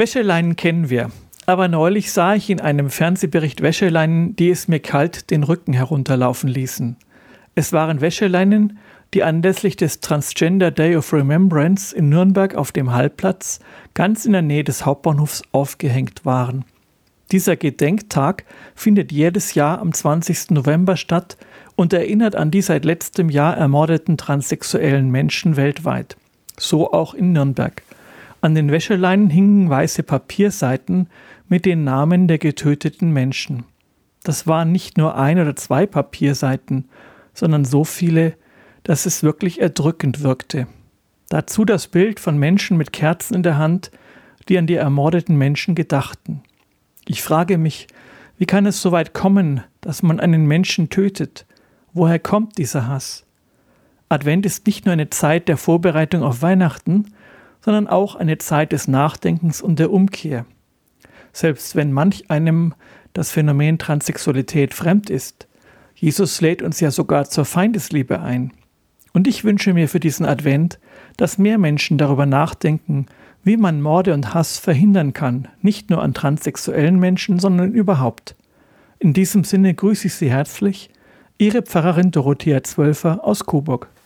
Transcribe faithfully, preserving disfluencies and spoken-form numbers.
Wäscheleinen kennen wir, aber neulich sah ich in einem Fernsehbericht Wäscheleinen, die es mir kalt den Rücken herunterlaufen ließen. Es waren Wäscheleinen, die anlässlich des Transgender Day of Remembrance in Nürnberg auf dem Hallplatz ganz in der Nähe des Hauptbahnhofs aufgehängt waren. Dieser Gedenktag findet jedes Jahr am zwanzigsten November statt und erinnert an die seit letztem Jahr ermordeten transsexuellen Menschen weltweit. So auch in Nürnberg. An den Wäscheleinen hingen weiße Papierseiten mit den Namen der getöteten Menschen. Das waren nicht nur ein oder zwei Papierseiten, sondern so viele, dass es wirklich erdrückend wirkte. Dazu das Bild von Menschen mit Kerzen in der Hand, die an die ermordeten Menschen gedachten. Ich frage mich, wie kann es so weit kommen, dass man einen Menschen tötet? Woher kommt dieser Hass? Advent ist nicht nur eine Zeit der Vorbereitung auf Weihnachten, sondern auch eine Zeit des Nachdenkens und der Umkehr. Selbst wenn manch einem das Phänomen Transsexualität fremd ist, Jesus lädt uns ja sogar zur Feindesliebe ein. Und ich wünsche mir für diesen Advent, dass mehr Menschen darüber nachdenken, wie man Morde und Hass verhindern kann, nicht nur an transsexuellen Menschen, sondern überhaupt. In diesem Sinne grüße ich Sie herzlich, Ihre Pfarrerin Dorothea Zwölfer aus Coburg.